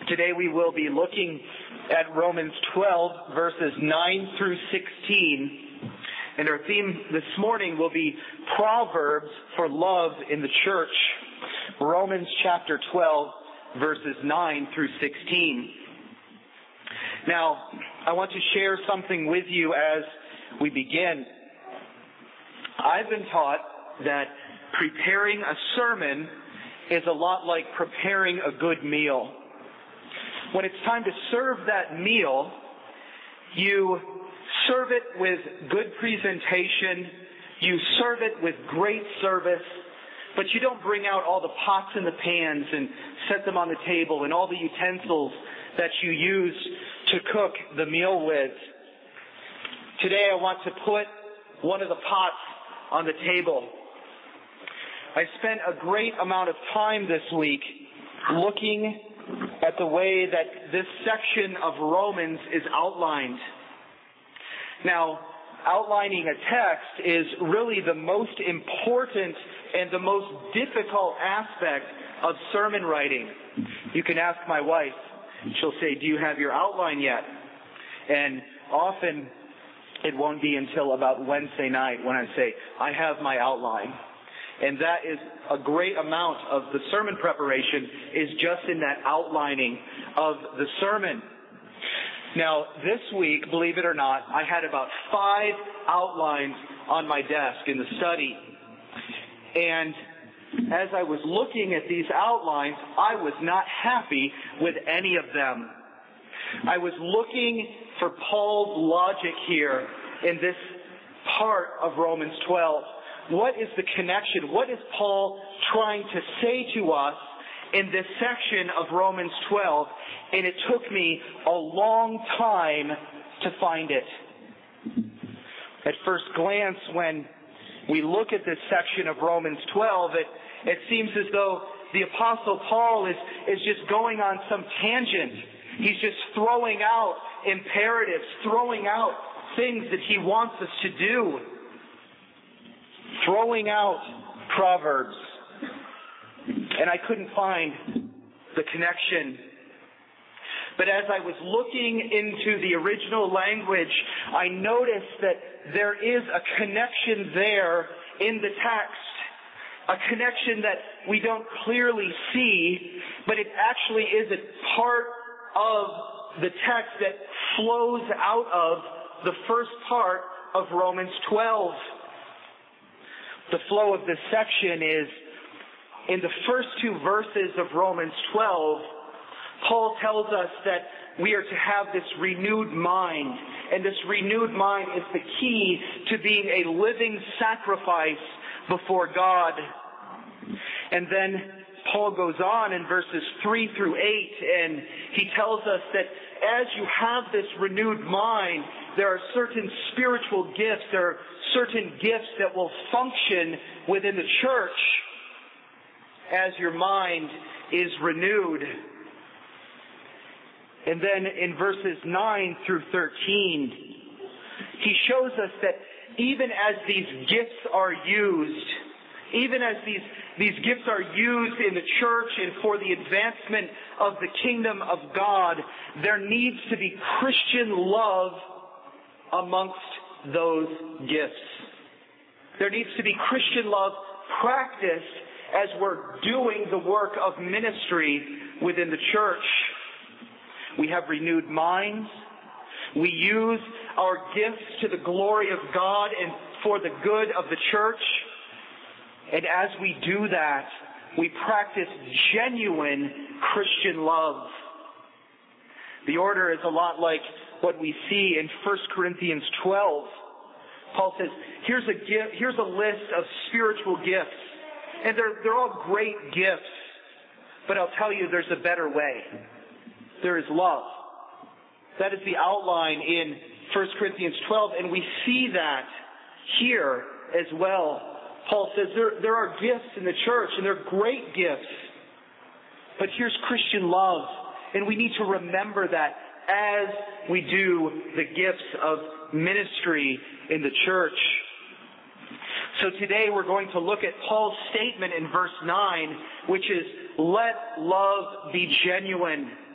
Today we will be looking at Romans 12, verses 9 through 16. And our theme this morning will be Proverbs for Love in the Church. Romans chapter 12, verses 9 through 16. Now, I want to share something with you as we begin. I've been taught that preparing a sermon is a lot like preparing a good meal. When it's time to serve that meal, you serve it with good presentation, you serve it with great service, but you don't bring out all the pots and the pans and set them on the table and all the utensils that you use to cook the meal with. Today I want to put one of the pots on the table. I spent a great amount of time this week looking at the way that this section of Romans is outlined. Now, outlining a text is really the most important and the most difficult aspect of sermon writing. You can ask my wife. She'll say, "Do you have your outline yet?" And often it won't be until about Wednesday night when I say, "I have my outline." And that is a great amount of the sermon preparation is just in that outlining of the sermon. Now, this week, believe it or not, I had about 5 outlines on my desk in the study. And as I was looking at these outlines, I was not happy with any of them. I was looking for Paul's logic here in this part of Romans 12. What is the connection? What is Paul trying to say to us in this section of Romans 12? And it took me a long time to find it. At first glance, when we look at this section of Romans 12, it seems as though the Apostle Paul is just going on some tangent. He's just throwing out imperatives, throwing out things that he wants us to do. Throwing out Proverbs. And I couldn't find the connection. But as I was looking into the original language, I noticed that there is a connection there in the text. A connection that we don't clearly see, but it actually is a part of the text that flows out of the first part of Romans 12. The flow of this section is, in the first 2 verses of Romans 12, Paul tells us that we are to have this renewed mind. And this renewed mind is the key to being a living sacrifice before God. And then Paul goes on in verses 3 through 8, and he tells us that as you have this renewed mind, there are certain spiritual gifts, there are certain gifts that will function within the church as your mind is renewed. And then in verses 9 through 13, he shows us that even as these gifts are used, even as these gifts are used in the church and for the advancement of the kingdom of God, there needs to be Christian love amongst those gifts. There needs to be Christian love practiced as we're doing the work of ministry within the church. We have renewed minds. We use our gifts to the glory of God and for the good of the church. And as we do that, we practice genuine Christian love. The order is a lot like what we see in 1 Corinthians 12. Paul says, here's a list of spiritual gifts. And they're all great gifts. But I'll tell you, there's a better way. There is love. That is the outline in 1 Corinthians 12. And we see that here as well. Paul says there are gifts in the church, and they're great gifts. But here's Christian love. And we need to remember that as we do the gifts of ministry in the church. So today we're going to look at Paul's statement in verse 9, which is, let love be genuine.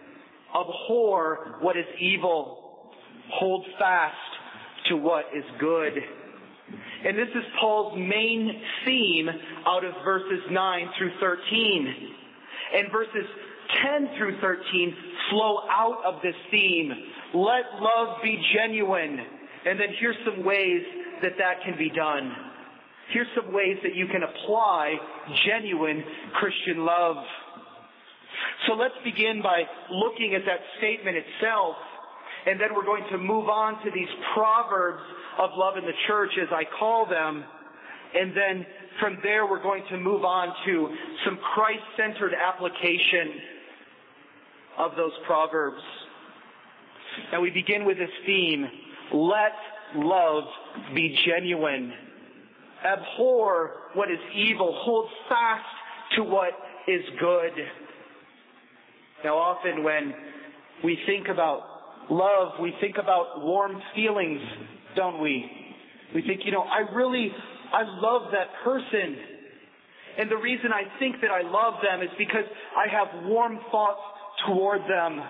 Abhor what is evil. Hold fast to what is good. And this is Paul's main theme out of verses 9 through 13. And verses 10 through 13 flow out of this theme. Let love be genuine. And then here's some ways that can be done. Here's some ways that you can apply genuine Christian love. So let's begin by looking at that statement itself, and then we're going to move on to these proverbs of love in the church, as I call them, and then from there we're going to move on to some Christ-centered application of those proverbs. Now we begin with this theme, let love be genuine. Abhor what is evil. Hold fast to what is good. Now often when we think about love, we think about warm feelings, don't we? We think, I love that person. And the reason I think that I love them is because I have warm thoughts toward them.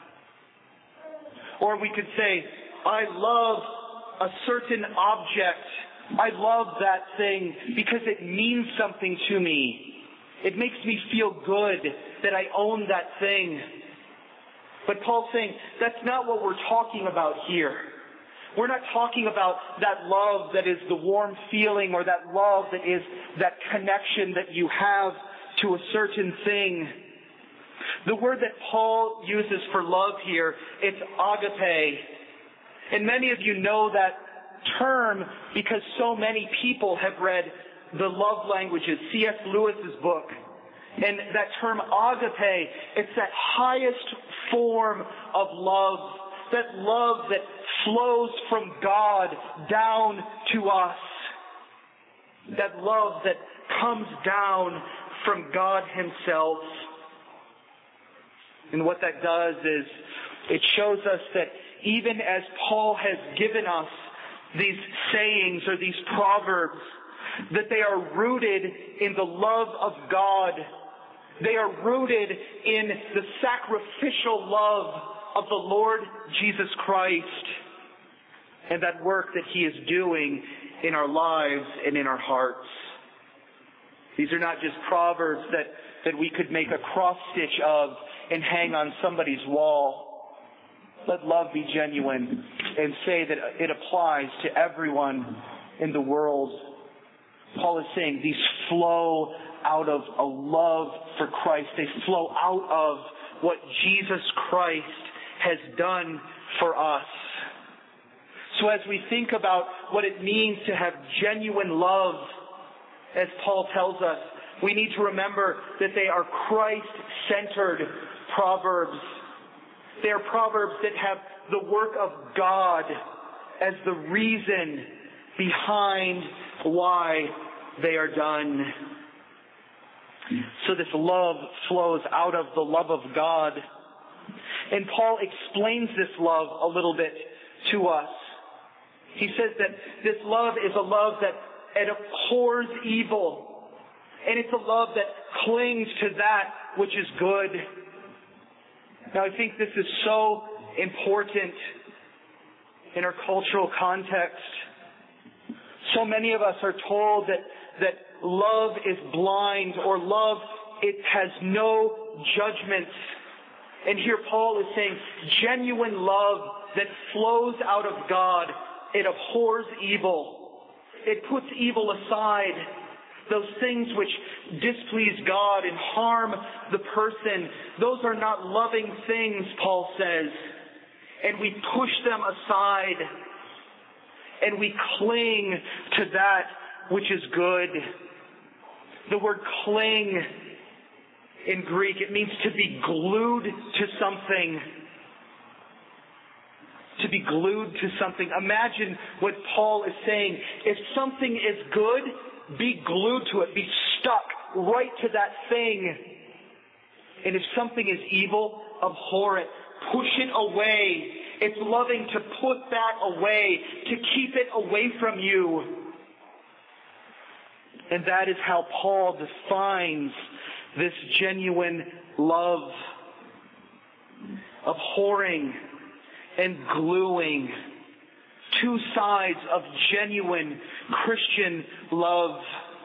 Or we could say, I love a certain object. I love that thing because it means something to me. It makes me feel good that I own that thing. But Paul's saying that's not what we're talking about here. We're not talking about that love that is the warm feeling or that love that is that connection that you have to a certain thing. The word that Paul uses for love here, it's agape. And many of you know that term because so many people have read The Love Languages, C.S. Lewis's book. And that term agape, it's that highest form of love, that love that flows from God down to us. That love that comes down from God Himself. And what that does is it shows us that even as Paul has given us these sayings or these proverbs, that they are rooted in the love of God. They are rooted in the sacrificial love of the Lord Jesus Christ and that work that He is doing in our lives and in our hearts. These are not just proverbs that we could make a cross stitch of and hang on somebody's wall. Let love be genuine and say that it applies to everyone in the world. Paul is saying these flow out of a love for Christ. They flow out of what Jesus Christ has done for us. So as we think about what it means to have genuine love, as Paul tells us, we need to remember that they are Christ-centered proverbs. They are proverbs that have the work of God as the reason behind why they are done. So this love flows out of the love of God. And Paul explains this love a little bit to us. He says that this love is a love that it abhors evil. And it's a love that clings to that which is good. Now I think this is so important in our cultural context. So many of us are told that love is blind, or love, it has no judgments. And here Paul is saying genuine love that flows out of God, it abhors evil. It puts evil aside. Those things which displease God and harm the person, those are not loving things, Paul says. And we push them aside. And we cling to that which is good. The word cling in Greek, it means to be glued to something. To be glued to something. Imagine what Paul is saying. If something is good, be glued to it. Be stuck right to that thing. And if something is evil, abhor it. Push it away. It's loving to put that away, to keep it away from you. And that is how Paul defines this genuine love. abhorring and gluing. Two sides of genuine Christian love.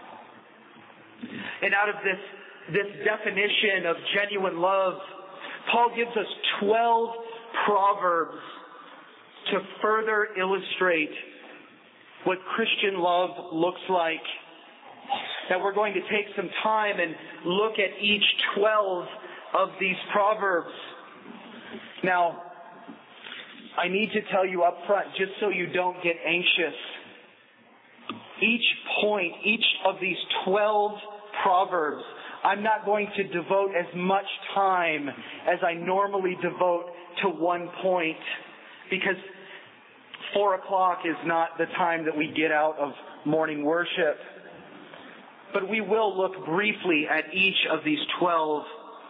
And out of this definition of genuine love, Paul gives us 12 proverbs to further illustrate what Christian love looks like. That we're going to take some time and look at each 12 of these proverbs. Now, I need to tell you up front, just so you don't get anxious, each point, each of these 12 proverbs, I'm not going to devote as much time as I normally devote to one point, because 4 o'clock is not the time that we get out of morning worship. But we will look briefly at each of these 12.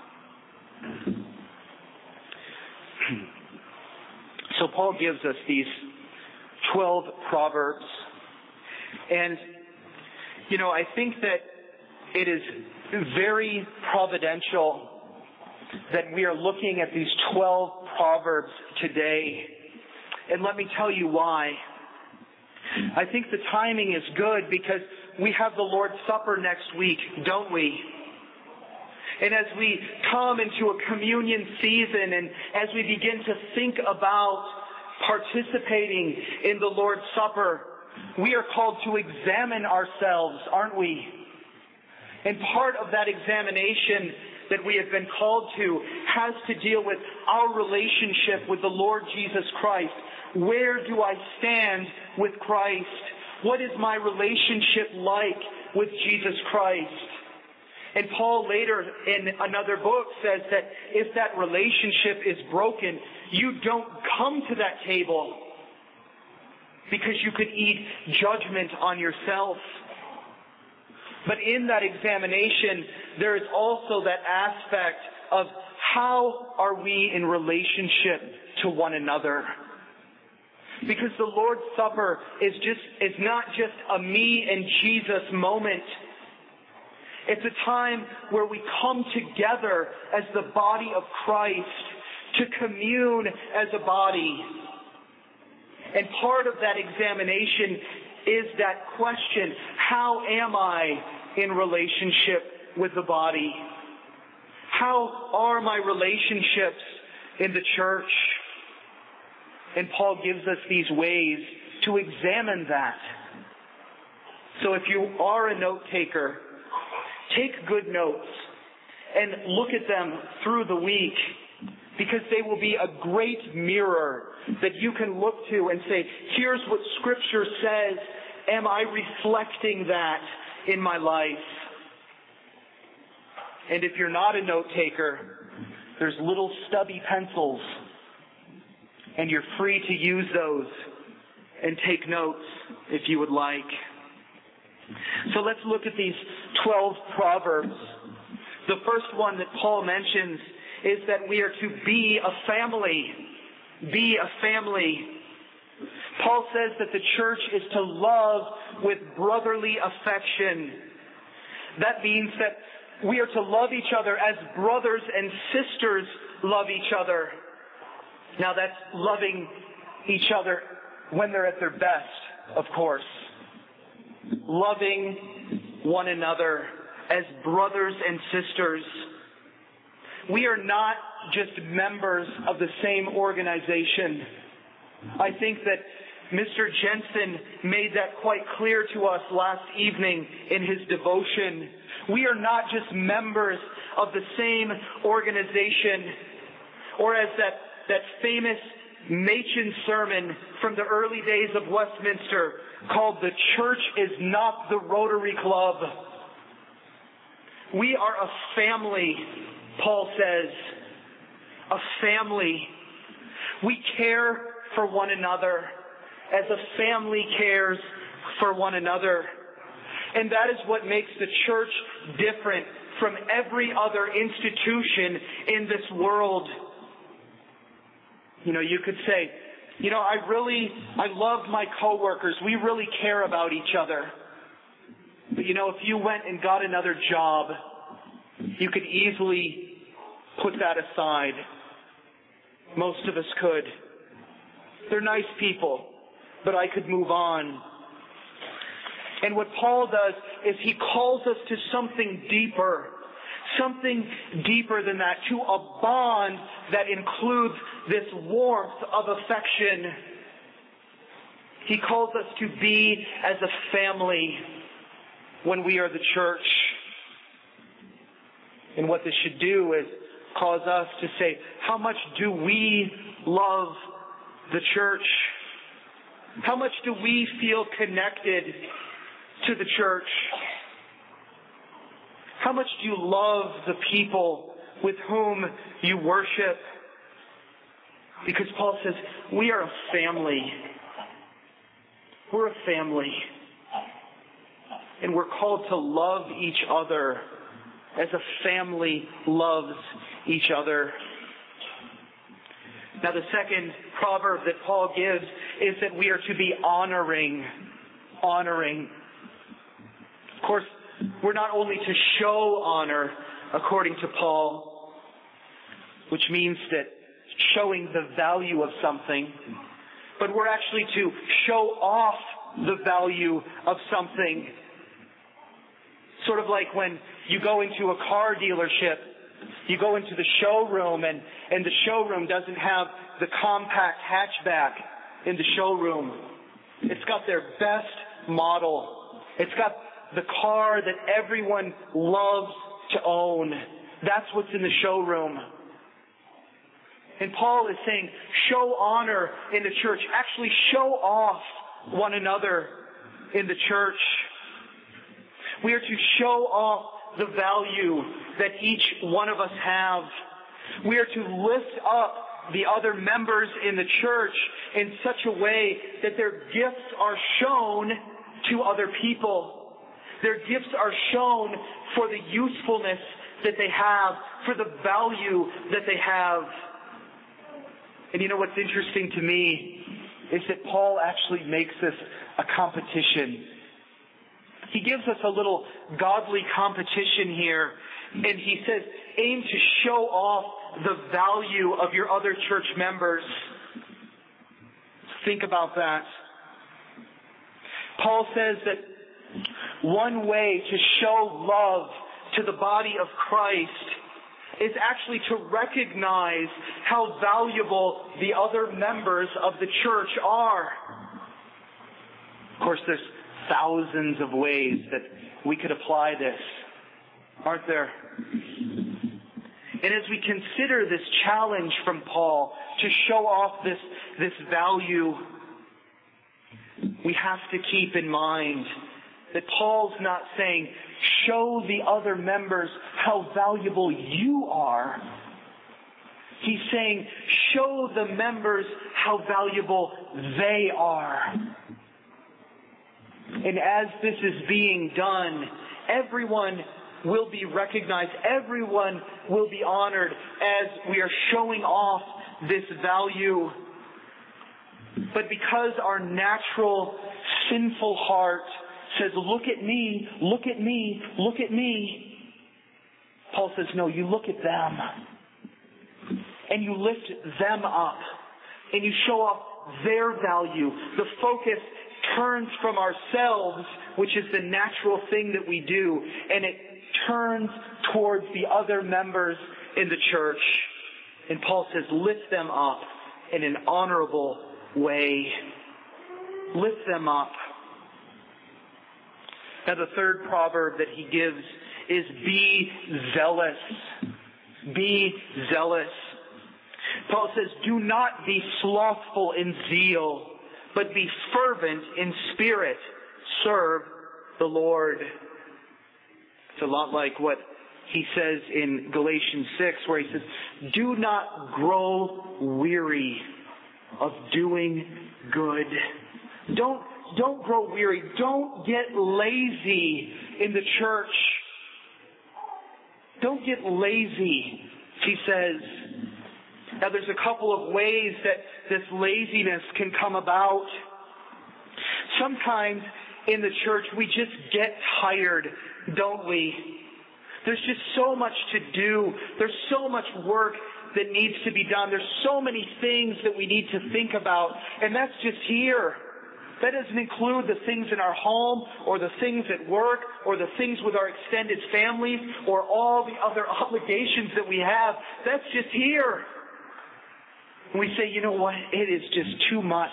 So Paul gives us these 12 proverbs. And, I think that it is very providential that we are looking at these 12 proverbs today. And let me tell you why. I think the timing is good because we have the Lord's Supper next week, don't we? And as we come into a communion season and as we begin to think about participating in the Lord's Supper, we are called to examine ourselves, aren't we? And part of that examination that we have been called to has to deal with our relationship with the Lord Jesus Christ. Where do I stand with Christ? What is my relationship like with Jesus Christ? And Paul later in another book says that if that relationship is broken, you don't come to that table because you could eat judgment on yourself. But in that examination, there is also that aspect of how are we in relationship to one another? Because the Lord's Supper is not just a me and Jesus moment. It's a time where we come together as the body of Christ to commune as a body. And part of that examination is that question, how am I in relationship with the body? How are my relationships in the church? And Paul gives us these ways to examine that. So if you are a note taker, take good notes and look at them through the week, because they will be a great mirror that you can look to and say, here's what Scripture says. Am I reflecting that in my life? And if you're not a note taker, there's little stubby pencils, and you're free to use those and take notes if you would like. So let's look at these 12 proverbs. The first one that Paul mentions is that we are to be a family. Be a family. Paul says that the church is to love with brotherly affection. That means that we are to love each other as brothers and sisters love each other. Now that's loving each other when they're at their best, of course. Loving one another as brothers and sisters. We are not just members of the same organization. I think that Mr. Jensen made that quite clear to us last evening in his devotion. We are not just members of the same organization, or as that famous Machen sermon from the early days of Westminster called "The Church is not the Rotary Club." We are a family, Paul says. A family. We care for one another as a family cares for one another. And that is what makes the church different from every other institution in this world. You could say, I love my coworkers. We really care about each other. But if you went and got another job, you could easily put that aside. Most of us could. They're nice people, but I could move on. And what Paul does is he calls us to something deeper than that, to a bond that includes this warmth of affection. He calls us to be as a family when we are the church. And what this should do is cause us to say, how much do we love the church? How much do we feel connected to the church? How much do you love the people with whom you worship? Because Paul says, we are a family. We're a family. And we're called to love each other as a family loves each other. Now the second proverb that Paul gives is that we are to be honoring. Honoring. Of course, we're not only to show honor, according to Paul, which means that showing the value of something, but we're actually to show off the value of something. Sort of like when you go into a car dealership, you go into the showroom and the showroom doesn't have the compact hatchback in the showroom. It's got their best model. It's got the car that everyone loves to own. That's what's in the showroom. And Paul is saying, show honor in the church. Actually show off one another in the church. We are to show off the value that each one of us have. We are to lift up the other members in the church in such a way that their gifts are shown to other people. Their gifts are shown for the usefulness that they have, for the value that they have. And you know what's interesting to me is that Paul actually makes this a competition. He gives us a little godly competition here, and he says, aim to show off the value of your other church members. Think about that. Paul says that one way to show love to the body of Christ is actually to recognize how valuable the other members of the church are. Of course, there's thousands of ways that we could apply this, aren't there? And as we consider this challenge from Paul to show off this value, we have to keep in mind that Paul's not saying, show the other members how valuable you are. He's saying, show the members how valuable they are. And as this is being done, everyone will be recognized. Everyone will be honored as we are showing off this value. But because our natural sinful heart says, look at me, look at me, look at me, Paul says, no, you look at them. And you lift them up. And you show off their value. The focus turns from ourselves, which is the natural thing that we do, and it turns towards the other members in the church. And Paul says, lift them up in an honorable way. Lift them up. Now the third proverb that he gives is be zealous. Be zealous. Paul says, do not be slothful in zeal, but be fervent in spirit. Serve the Lord. It's a lot like what he says in Galatians 6, where he says, do not grow weary of doing good. Don't grow weary. Don't get lazy in the church. Don't get lazy, he says. Now there's a couple of ways that this laziness can come about. Sometimes in the church we just get tired, don't we? There's just so much to do. There's so much work that needs to be done. There's so many things that we need to think about, and that's just here. That doesn't include the things in our home, or the things at work, or the things with our extended families, or all the other obligations that we have. That's just here. And we say, you know what? It is just too much.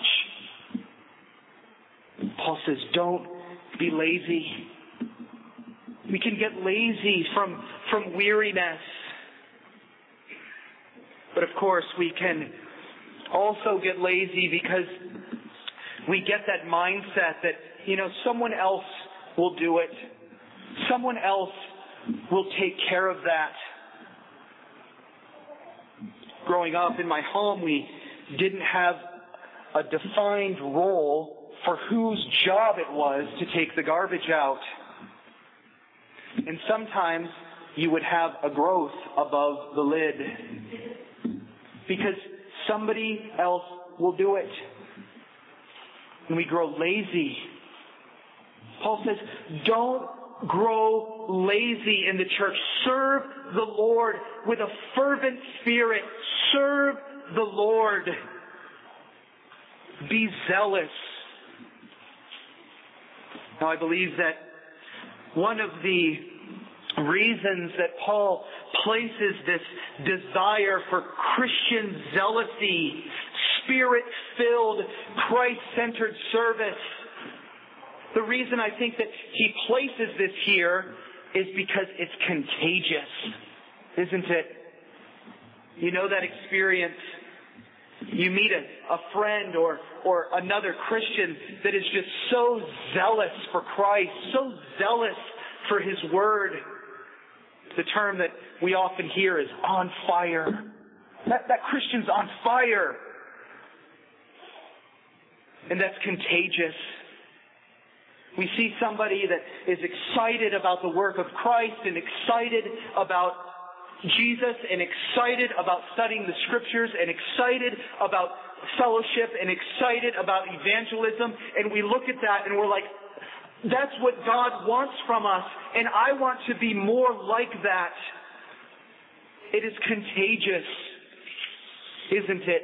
Paul says, don't be lazy. We can get lazy from weariness. But of course, we can also get lazy because we get that mindset that, someone else will do it. Someone else will take care of that. Growing up in my home, we didn't have a defined role for whose job it was to take the garbage out. And sometimes you would have a growth above the lid because somebody else will do it. And we grow lazy. Paul says, don't grow lazy in the church. Serve the Lord with a fervent spirit. Serve the Lord. Be zealous. Now, I believe that one of the reasons that Paul places this desire for Christian zealousy, Spirit-filled, Christ-centered service, the reason I think that he places this here is because it's contagious, isn't it? You know that experience. You meet a friend or another Christian that is just so zealous for Christ, so zealous for His Word. The term that we often hear is on fire. That Christian's on fire. And that's contagious. We see somebody that is excited about the work of Christ and excited about Jesus and excited about studying the Scriptures and excited about fellowship and excited about evangelism. And we look at that and we're like, that's what God wants from us, and I want to be more like that. It is contagious, isn't it?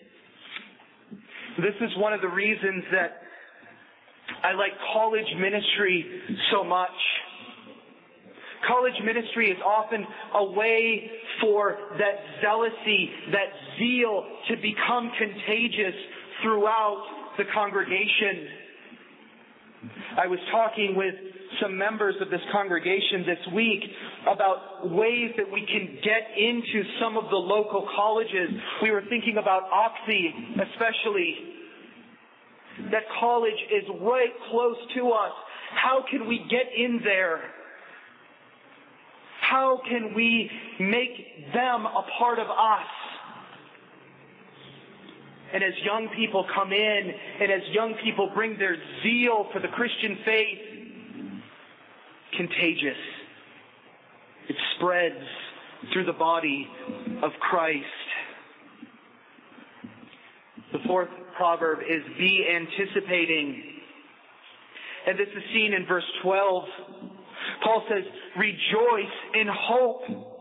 This is one of the reasons that I like college ministry so much. College ministry is often a way for that zealousy, that zeal to become contagious throughout the congregation. I was talking with some members of this congregation this week about ways that we can get into some of the local colleges. We were thinking about Oxy especially. That college is right close to us. How can we get in there? How can we make them a part of us? And as young people come in, and as young people bring their zeal for the Christian faith, contagious. It spreads through the body of Christ. The fourth proverb is be anticipating. And this is seen in verse 12. Paul says, rejoice in hope.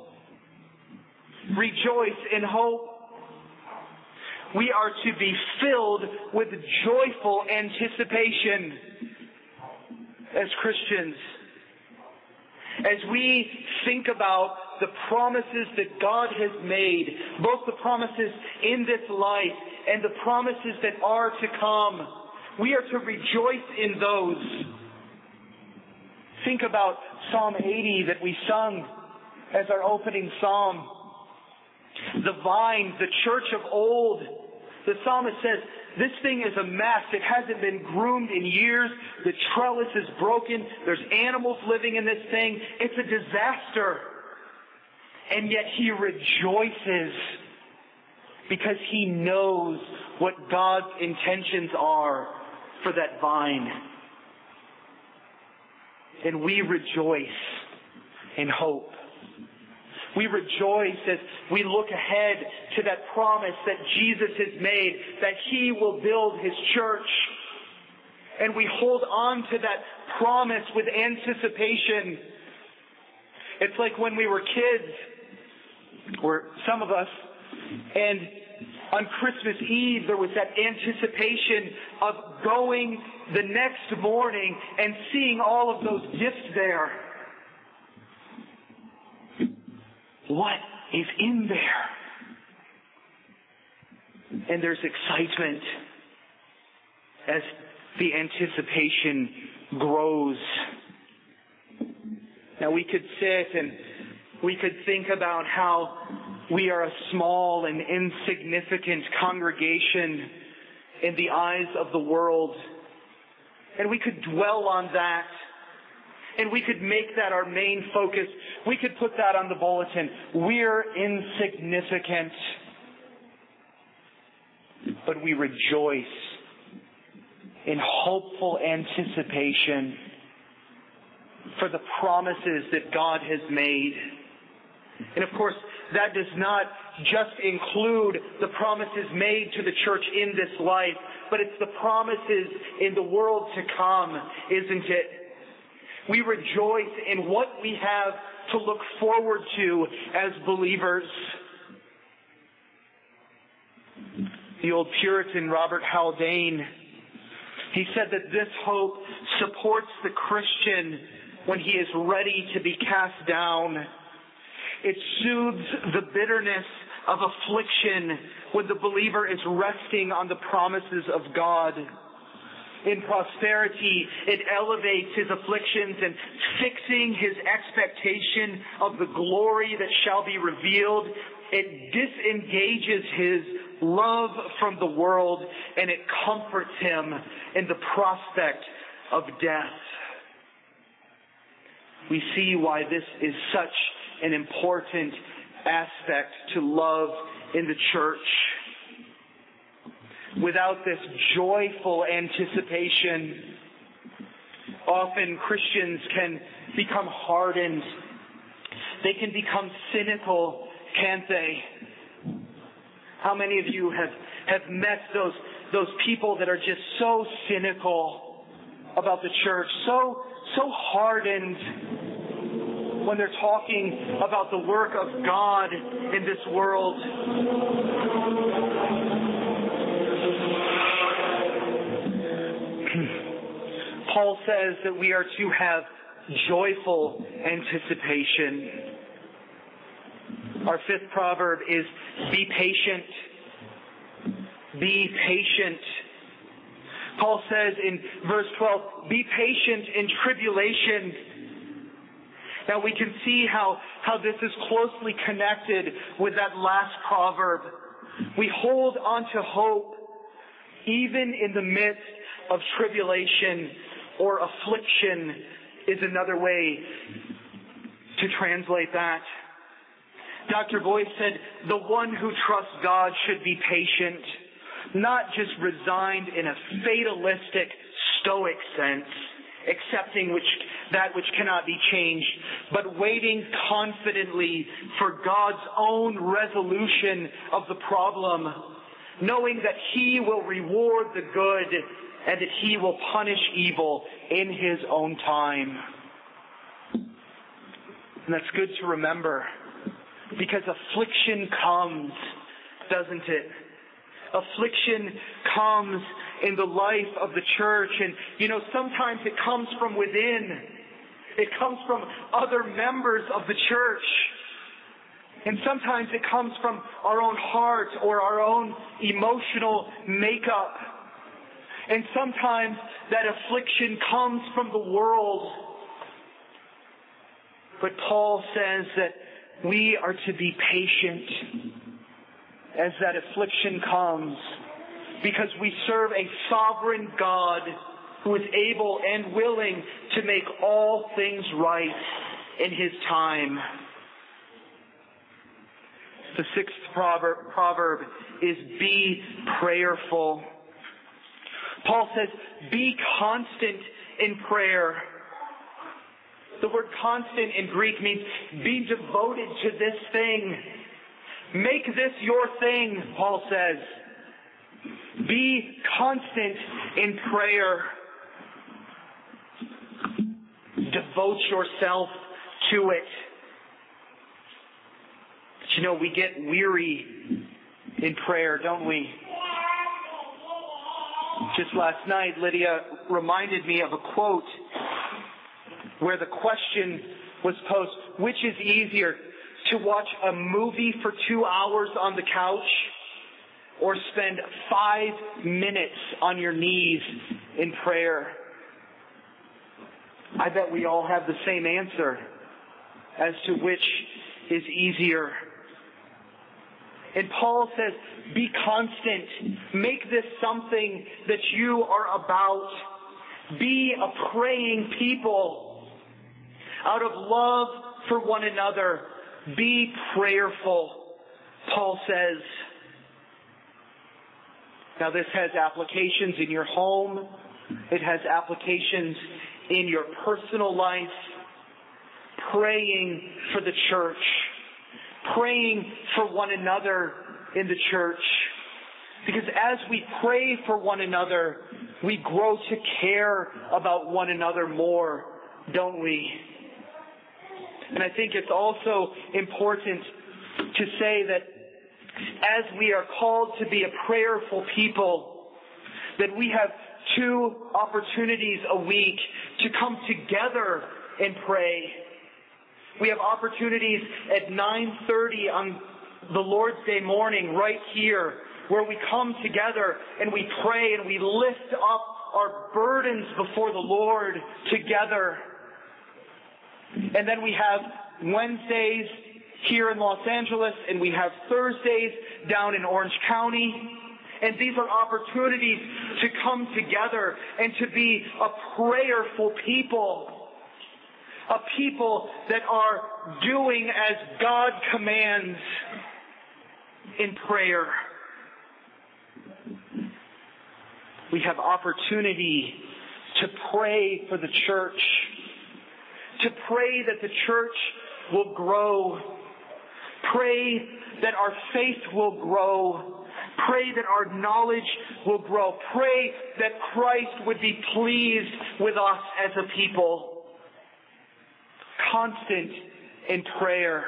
Rejoice in hope. We are to be filled with joyful anticipation as Christians. As we think about the promises that God has made, both the promises in this life and the promises that are to come, we are to rejoice in those. Think about Psalm 80 that we sung as our opening psalm. The vine, the church of old. The psalmist says, this thing is a mess. It hasn't been groomed in years. The trellis is broken. There's animals living in this thing. It's a disaster. And yet he rejoices because he knows what God's intentions are for that vine. And we rejoice in hope. We rejoice as we look ahead to that promise that Jesus has made, that He will build His church. And we hold on to that promise with anticipation. It's like when we were kids, or some of us And on Christmas Eve, there was that anticipation of going the next morning and seeing all of those gifts there. What is in there? And there's excitement as the anticipation grows. Now we could sit and we could think about how we are a small and insignificant congregation in the eyes of the world. And we could dwell on that. And we could make that our main focus. We could put that on the bulletin. We're insignificant. But we rejoice in hopeful anticipation for the promises that God has made. And of course, that does not just include the promises made to the church in this life, but it's the promises in the world to come, isn't it? We rejoice in what we have to look forward to as believers. The old Puritan Robert Haldane, he said that this hope supports the Christian when he is ready to be cast down. It soothes the bitterness of affliction when the believer is resting on the promises of God. In prosperity, it elevates his afflictions and fixing his expectation of the glory that shall be revealed, it disengages his love from the world and it comforts him in the prospect of death. We see why this is such an important aspect to love in the church. Without this joyful anticipation, often Christians can become hardened. They can become cynical, can't they? How many of you have met those people that are just so cynical about the church, so hardened when they're talking about the work of God in this world? Paul says that we are to have joyful anticipation. Our fifth proverb is, be patient. Be patient. Paul says in verse 12, be patient in tribulation. Now we can see how this is closely connected with that last proverb. We hold on to hope even in the midst of tribulation, or affliction is another way to translate that. Dr. Boyce said, the one who trusts God should be patient, not just resigned in a fatalistic, stoic sense, accepting that which cannot be changed, but waiting confidently for God's own resolution of the problem, knowing that He will reward the good and that He will punish evil in His own time. And that's good to remember, because affliction comes, doesn't it? Affliction comes in the life of the church, and sometimes it comes from within. It comes from other members of the church. And sometimes it comes from our own heart or our own emotional makeup. And sometimes that affliction comes from the world. But Paul says that we are to be patient as that affliction comes, because we serve a sovereign God who is able and willing to make all things right in His time. The sixth proverb is, be prayerful. Paul says, be constant in prayer. The word constant in Greek means be devoted to this thing. Make this your thing, Paul says. Be constant in prayer. Devote yourself to it. But we get weary in prayer, don't we? Just last night, Lydia reminded me of a quote where the question was posed, which is easier, to watch a movie for 2 hours on the couch or spend 5 minutes on your knees in prayer? I bet we all have the same answer as to which is easier. And Paul says, be constant. Make this something that you are about. Be a praying people. Out of love for one another, be prayerful, Paul says. Now this has applications in your home. It has applications in your personal life. Praying for the church. Praying for one another in the church. Because as we pray for one another, we grow to care about one another more, don't we? And I think it's also important to say that as we are called to be a prayerful people, that we have 2 opportunities a week to come together and pray. We have opportunities at 9:30 on the Lord's Day morning right here, where we come together and we pray and we lift up our burdens before the Lord together. And then we have Wednesdays here in Los Angeles, and we have Thursdays down in Orange County. And these are opportunities to come together and to be a prayerful people. A people that are doing as God commands in prayer. We have opportunity to pray for the church. To pray that the church will grow. Pray that our faith will grow. Pray that our knowledge will grow. Pray that Christ would be pleased with us as a people. Constant in prayer.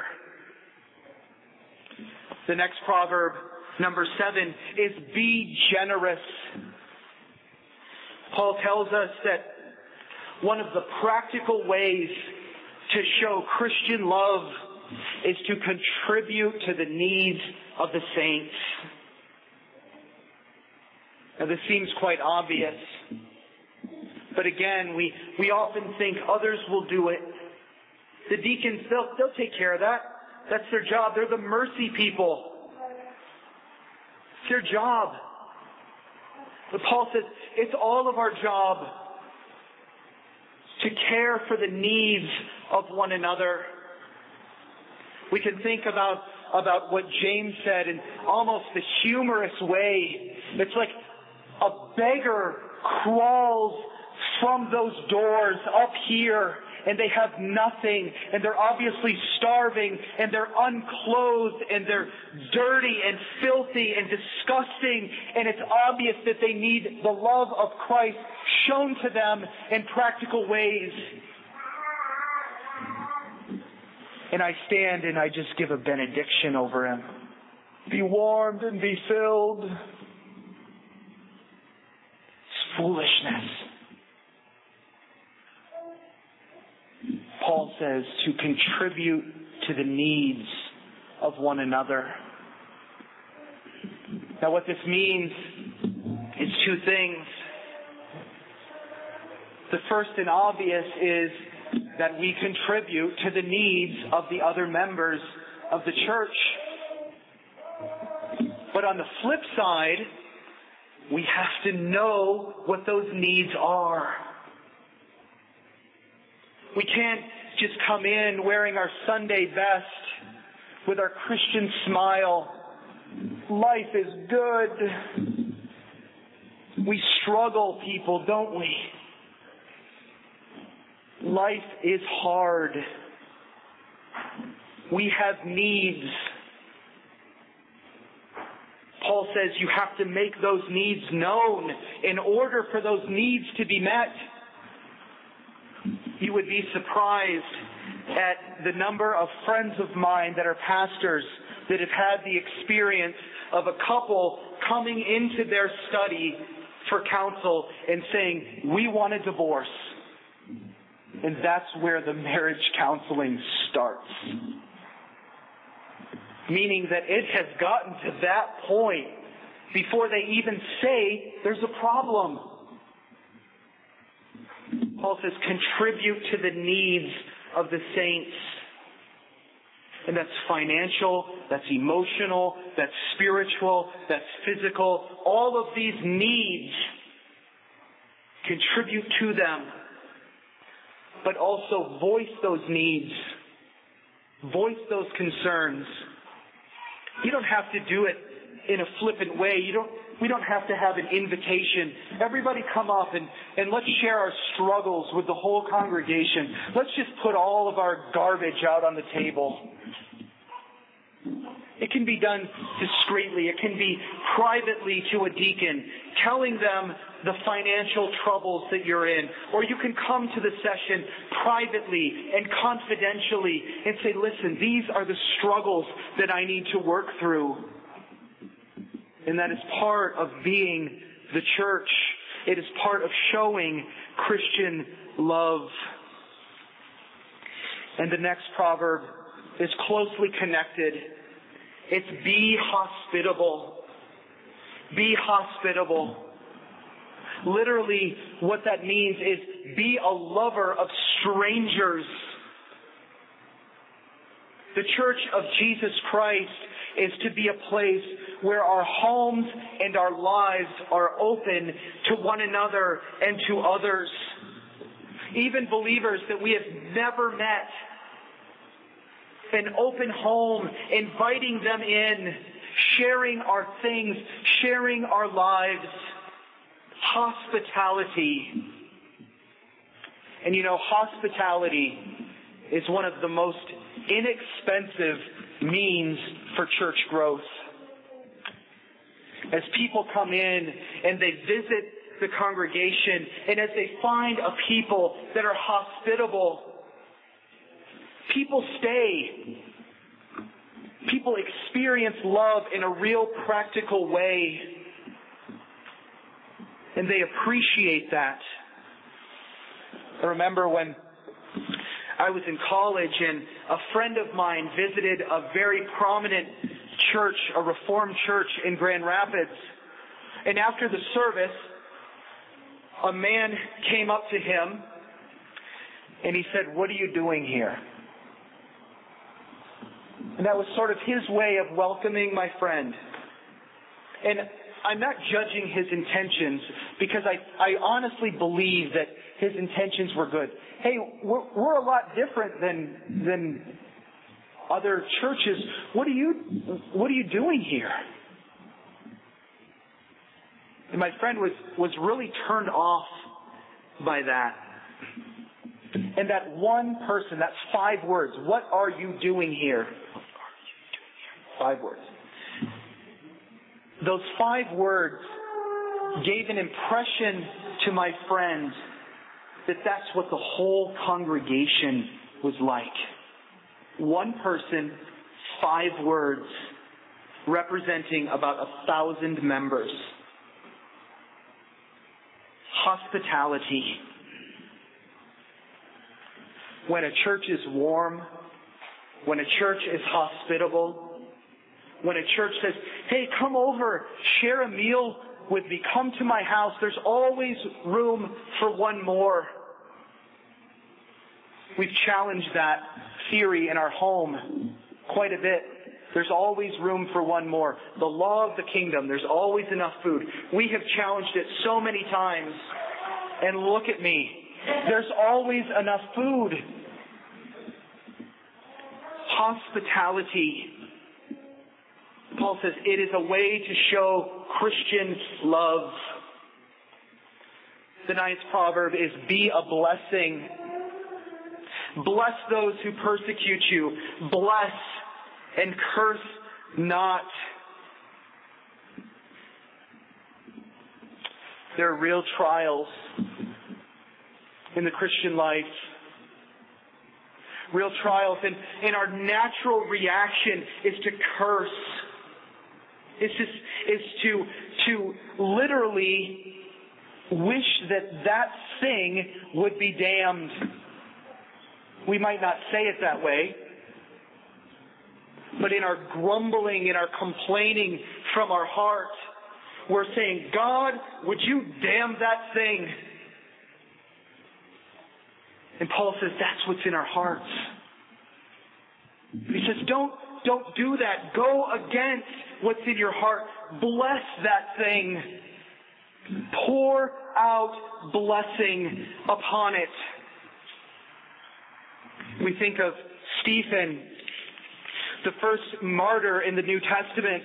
The next proverb, number 7, is be generous. Paul tells us that one of the practical ways to show Christian love is to contribute to the needs of the saints. Now this seems quite obvious, but again, we often think others will do it. The deacons, they'll take care of that. That's their job. They're the mercy people. It's their job. But Paul says it's all of our job to care for the needs of one another. We can think about what James said in almost a humorous way. It's like a beggar crawls from those doors up here, and they have nothing, and they're obviously starving, and they're unclothed, and they're dirty and filthy and disgusting, and it's obvious that they need the love of Christ shown to them in practical ways. And I stand and I just give a benediction over him. Be warmed and be filled. It's foolishness. Paul says to contribute to the needs of one another. Now what this means is 2 things. The first and obvious is that we contribute to the needs of the other members of the church. But on the flip side, we have to know what those needs are. We can't just come in wearing our Sunday best with our Christian smile. Life is good. We struggle, people, don't we? Life is hard. We have needs. Paul says you have to make those needs known in order for those needs to be met. You would be surprised at the number of friends of mine that are pastors that have had the experience of a couple coming into their study for counsel and saying, we want a divorce. And that's where the marriage counseling starts. Meaning that it has gotten to that point before they even say there's a problem. Paul says, contribute to the needs of the saints. And that's financial, that's emotional, that's spiritual, that's physical. All of these needs, contribute to them. But also voice those needs. Voice those concerns. You don't have to do it in a flippant way. We don't have to have an invitation. Everybody come up and let's share our struggles with the whole congregation. Let's just put all of our garbage out on the table. It can be done discreetly. It can be privately to a deacon, telling them the financial troubles that you're in. Or you can come to the session privately and confidentially and say, listen, these are the struggles that I need to work through. And that is part of being the church. It is part of showing Christian love. And the next proverb is closely connected. It's be hospitable. Be hospitable. Literally, what that means is be a lover of strangers. The Church of Jesus Christ is to be a place where our homes and our lives are open to one another and to others. Even believers that we have never met. An open home, inviting them in, sharing our things, sharing our lives. Hospitality. And hospitality is one of the most inexpensive means for church growth. As people come in and they visit the congregation, and as they find a people that are hospitable, people stay. People experience love in a real practical way. And they appreciate that. I remember when I was in college and a friend of mine visited a very prominent church, a Reformed church in Grand Rapids. And after the service, a man came up to him and he said, "What are you doing here?" And that was sort of his way of welcoming my friend. And I'm not judging his intentions because I honestly believe that his intentions were good. Hey, we're a lot different than other churches. What are you doing here? And my friend was really turned off by that. And that one person, that's 5 words. What are you doing here? 5 words. Those 5 words gave an impression to my friend that that's what the whole congregation was like. One person, 5 words, representing about 1,000 members. Hospitality. When a church is warm, when a church is hospitable, when a church says, "Hey, come over, share a meal with me, come to my house," there's always room for one more. We've challenged that theory in our home quite a bit. There's always room for one more. The law of the kingdom, there's always enough food. We have challenged it so many times. And look at me. There's always enough food. Hospitality. Paul says it is a way to show Christian love. The 9th proverb is be a blessing. Bless those who persecute you. Bless and curse not. There are real trials in the Christian life. real trials, and our natural reaction is to curse. Is to literally wish that thing would be damned. We might not say it that way, but in our grumbling, in our complaining from our heart, we're saying, God, would you damn that thing? And Paul says that's what's in our hearts. He says, don't do that. Go against what's in your heart. Bless that thing. Pour out blessing upon it. We think of Stephen, the first martyr in the New Testament.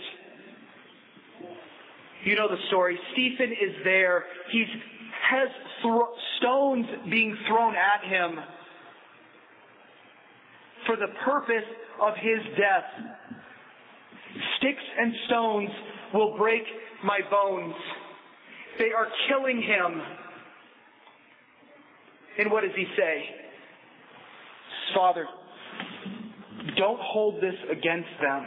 You know the story. Stephen is there. He has stones being thrown at him for the purpose of his death. Sticks and stones will break my bones. They are killing him. And what does he say? Father, don't hold this against them.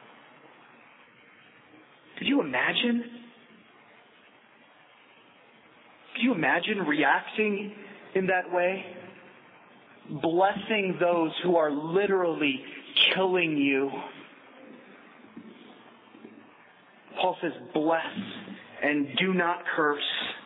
Could you imagine? Could you imagine reacting in that way? Blessing those who are literally killing you. Paul says, bless and do not curse.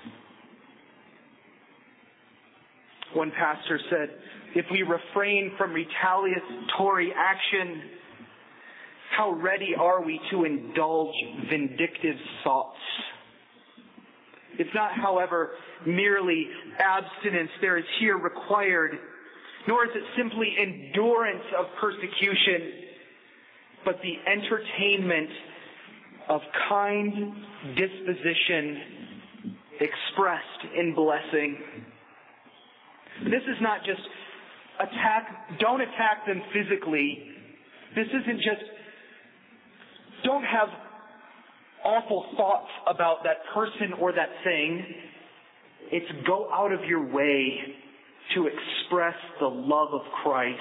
One pastor said, if we refrain from retaliatory action, how ready are we to indulge vindictive thoughts? It's not, however, merely abstinence there is here required, nor is it simply endurance of persecution, but the entertainment of kind disposition expressed in blessing. This is not just don't attack them physically. This isn't just, don't have awful thoughts about that person or that thing. It's go out of your way to express the love of Christ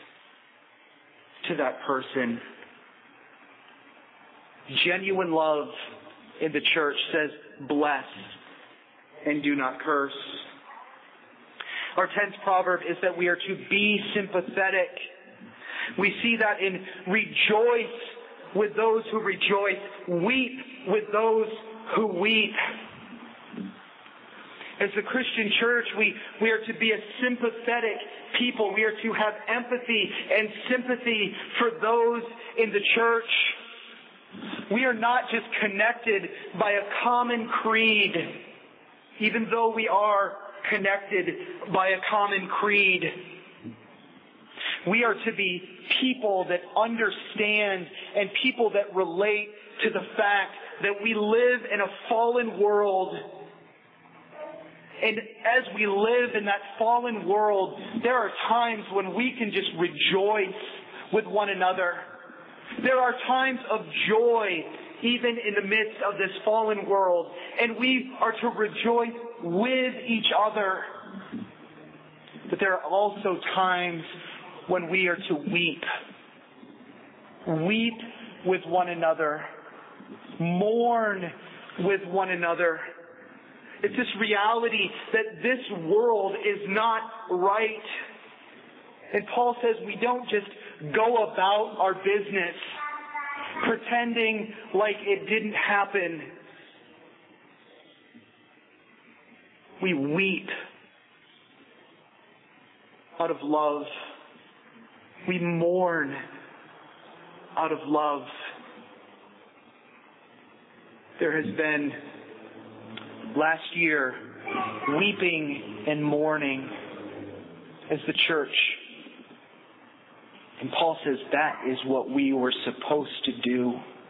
to that person. Genuine love in the church says, bless and do not curse. Our 10th proverb is that we are to be sympathetic. We see that in rejoice with those who rejoice, weep with those who weep. As the Christian church, we are to be a sympathetic people. We are to have empathy and sympathy for those in the church. We are not just connected by a common creed, even though we are connected by a common creed. We are to be people that understand and people that relate to the fact that we live in a fallen world. And as we live in that fallen world, there are times when we can just rejoice with one another. There are times of joy even in the midst of this fallen world. And we are to rejoice with each other. But there are also times when we are to weep. Weep with one another. Mourn with one another. It's this reality that this world is not right. And Paul says we don't just go about our business pretending like it didn't happen. We weep out of love. We mourn out of love. There has been, last year, weeping and mourning as the church. And Paul says that is what we were supposed to do.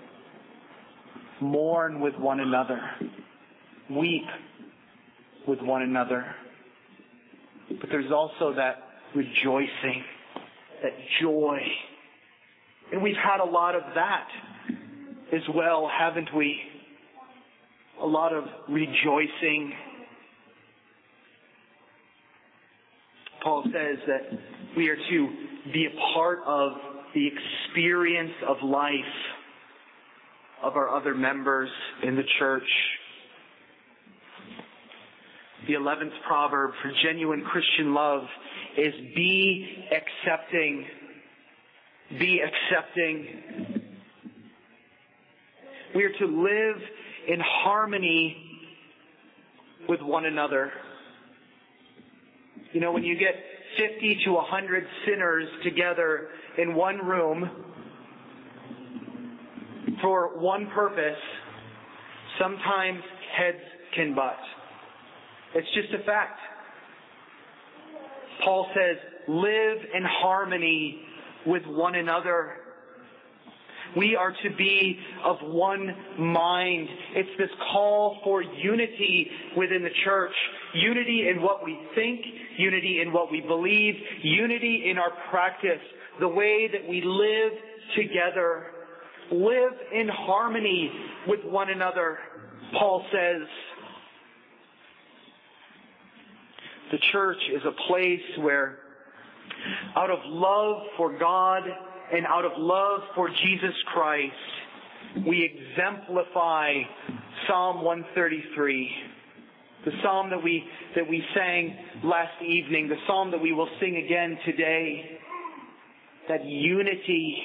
Mourn with one another. Weep with one another. But there's also that rejoicing, that joy. And we've had a lot of that as well, haven't we? A lot of rejoicing. Paul says that we are to be a part of the experience of life of our other members in the church. The 11th proverb for genuine Christian love is be accepting. Be accepting. We are to live in harmony with one another. You know, when you get 50 to 100 sinners together in one room for one purpose, sometimes heads can butt. It's just a fact. Paul says, live in harmony with one another. We are to be of one mind. It's this call for unity within the church. Unity in what we think, unity in what we believe, unity in our practice, the way that we live together. Live in harmony with one another, Paul says. The church is a place where, out of love for God and out of love for Jesus Christ, we exemplify Psalm 133. The psalm that we sang last evening, the psalm that we will sing again today. That unity.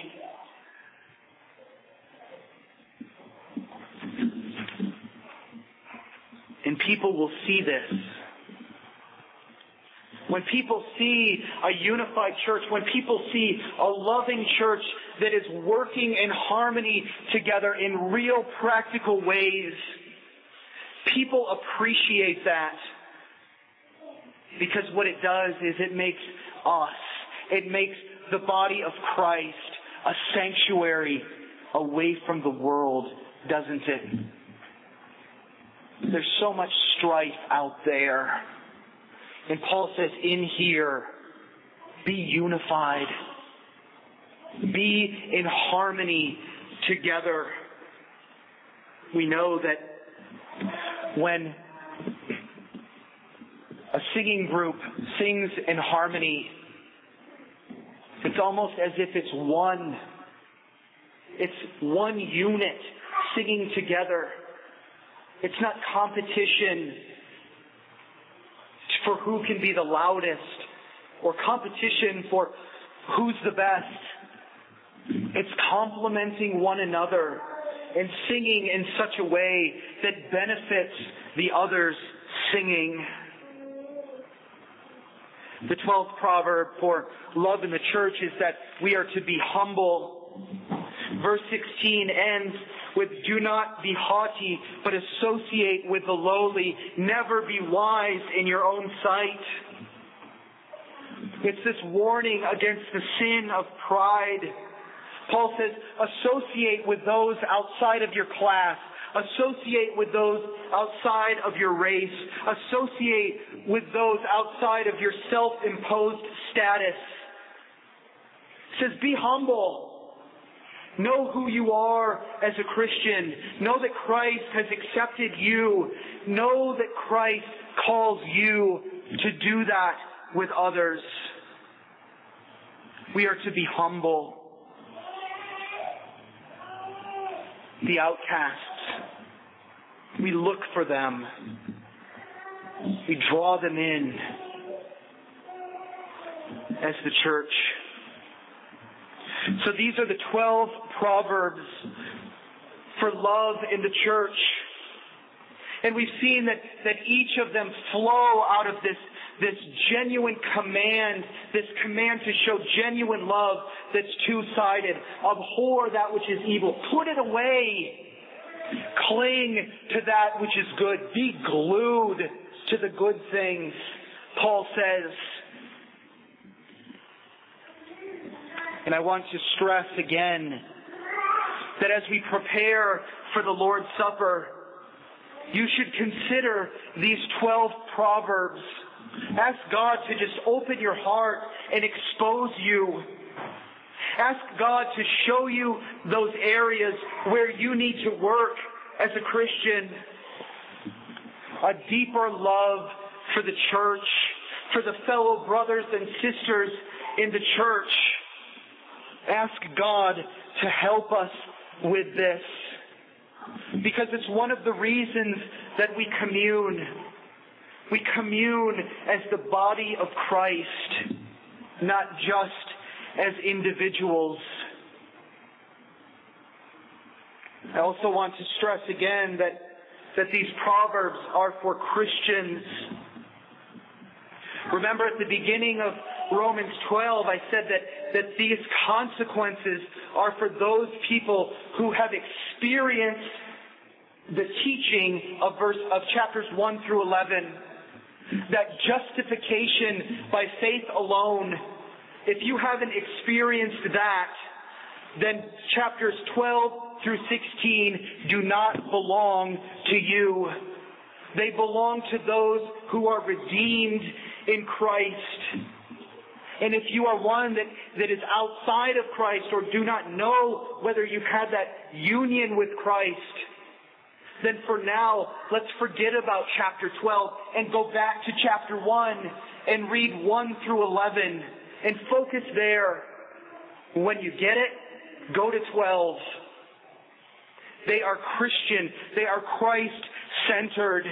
And people will see this. When people see a unified church, when people see a loving church that is working in harmony together in real practical ways, people appreciate that. Because what it does is it makes the body of Christ a sanctuary away from the world, doesn't it? There's so much strife out there. And Paul says, in here, be unified. Be in harmony together. We know that when a singing group sings in harmony, it's almost as if it's one. It's one unit singing together. It's not competition for who can be the loudest or competition for who's the best. It's complementing one another and singing in such a way that benefits the others singing. The 12th proverb for love in the church is that we are to be humble. Verse 16 ends with, do not be haughty, but associate with the lowly. Never be wise in your own sight. It's this warning against the sin of pride. Paul says, associate with those outside of your class. Associate with those outside of your race. Associate with those outside of your self-imposed status. It says, be humble. Know who you are as a Christian. Know that Christ has accepted you. Know that Christ calls you to do that with others. We are to be humble. The outcasts. We look for them. We draw them in as the church. So these are the 12 proverbs for love in the church. And we've seen that each of them flow out of this genuine command, this command to show genuine love that's two-sided. Abhor that which is evil. Put it away. Cling to that which is good. Be glued to the good things, Paul says. And I want to stress again that as we prepare for the Lord's Supper, you should consider these 12 proverbs. Ask God to just open your heart and expose you. Ask God to show you those areas where you need to work as a Christian. A deeper love for the church, for the fellow brothers and sisters in the church. Ask God to help us with this. Because it's one of the reasons that we commune. We commune as the body of Christ, not just as individuals. I also want to stress again that these proverbs are for Christians. Remember at the beginning of Romans 12, I said that these consequences are for those people who have experienced the teaching of chapters 1 through 11. That justification by faith alone. If you haven't experienced that, then chapters 12 through 16 do not belong to you. They belong to those who are redeemed in Christ. And if you are one that is outside of Christ or do not know whether you've had that union with Christ, then for now, let's forget about chapter 12 and go back to chapter 1 and read 1 through 11 and focus there. When you get it, go to 12. They are Christian. They are Christ-centered.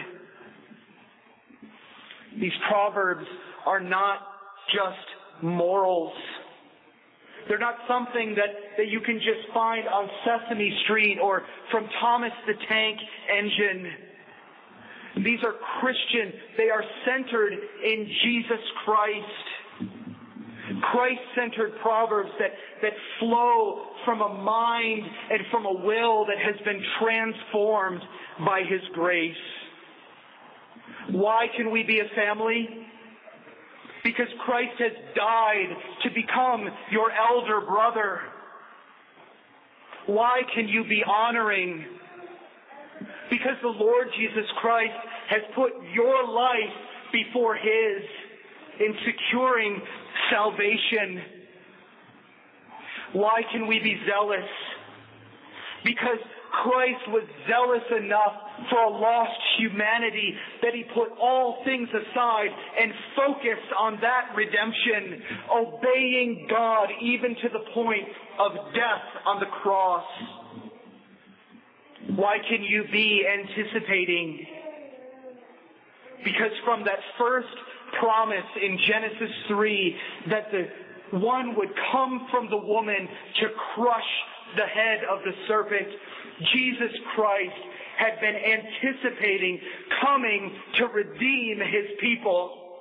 These proverbs are not just morals. They're not something that you can just find on Sesame Street or from Thomas the Tank Engine. These are Christian. They are centered in Jesus Christ. Christ-centered proverbs that flow from a mind and from a will that has been transformed by His grace. Why can we be a family? Because Christ has died to become your elder brother. Why can you be honoring? Because the Lord Jesus Christ has put your life before His in securing salvation. Why can we be zealous? Because Christ was zealous enough for a lost humanity that He put all things aside and focused on that redemption, obeying God even to the point of death on the cross. Why can you be anticipating? Because from that first promise in Genesis 3 that the one would come from the woman to crush the head of the serpent, Jesus Christ had been anticipating coming to redeem His people.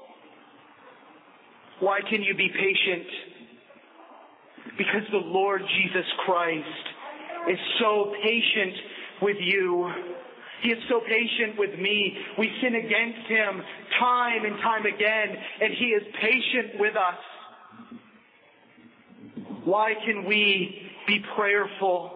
Why can you be patient? Because the Lord Jesus Christ is so patient with you. He is so patient with me. We sin against Him time and time again, and He is patient with us. Why can we be prayerful?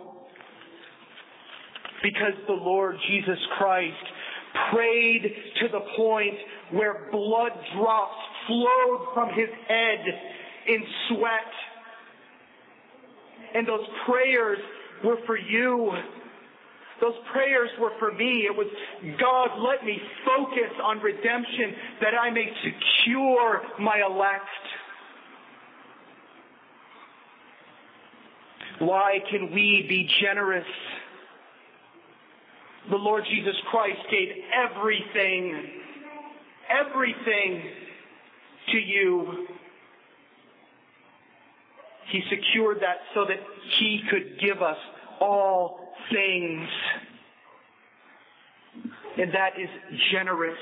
Because the Lord Jesus Christ prayed to the point where blood drops flowed from His head in sweat. And those prayers were for you. Those prayers were for me. It was, God, let me focus on redemption that I may secure my elect. Why can we be generous? The Lord Jesus Christ gave everything to you. He secured that so that He could give us all things. And that is generous.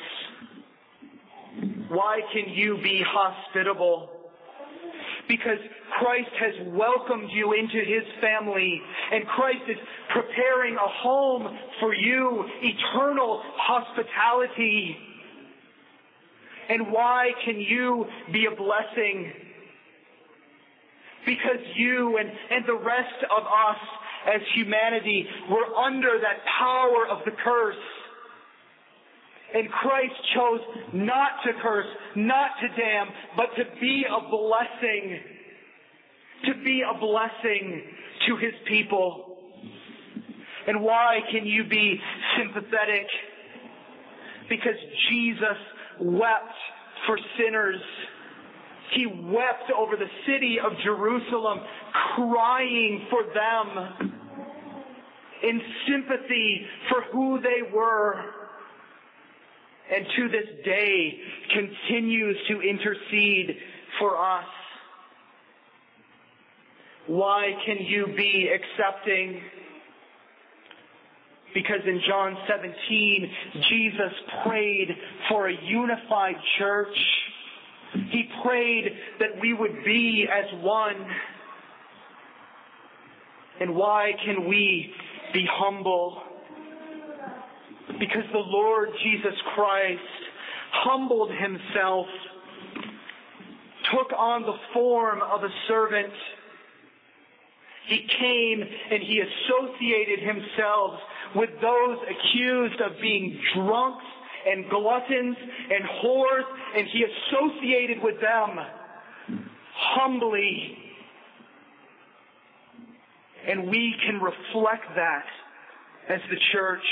Why can you be hospitable? Because Christ has welcomed you into His family, and Christ is preparing a home for you, eternal hospitality. And why can you be a blessing? Because you and the rest of us as humanity were under that power of the curse. And Christ chose not to curse, not to damn, but to be a blessing. To be a blessing to His people. And why can you be sympathetic? Because Jesus wept for sinners He wept over the city of Jerusalem, crying for them in sympathy for who they were. And to this day continues to intercede for us. Why can you be accepting? Because in John 17, Jesus prayed for a unified church. He prayed that we would be as one. And why can we be humble? Because the Lord Jesus Christ humbled himself, took on the form of a servant. He came and he associated himself with those accused of being drunks and gluttons and whores, and he associated with them humbly. And we can reflect that as the church.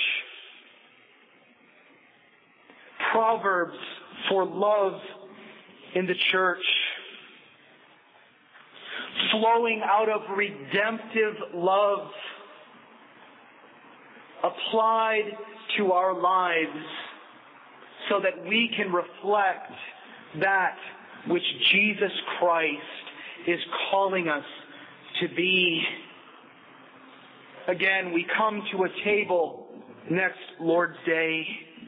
Proverbs for love in the church. Flowing out of redemptive love applied to our lives so that we can reflect that which Jesus Christ is calling us to be. Again, we come to a table next Lord's Day.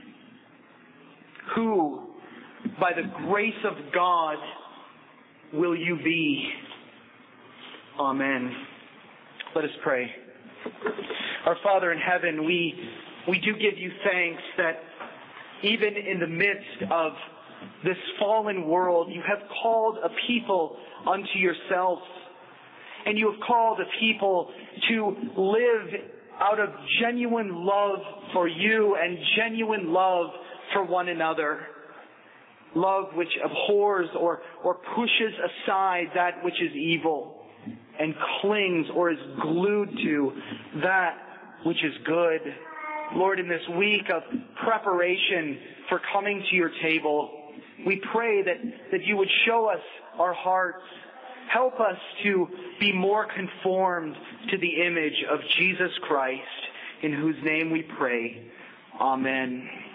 Who, by the grace of God, will you be? Amen. Let us pray. Our Father in heaven, we do give you thanks that even in the midst of this fallen world, you have called a people unto yourself. And you have called a people to live out of genuine love for you and genuine love for one another. Love which abhors or pushes aside that which is evil and clings or is glued to that which is good. Lord, in this week of preparation for coming to your table, we pray that you would show us our hearts. Help us to be more conformed to the image of Jesus Christ, in whose name we pray. Amen.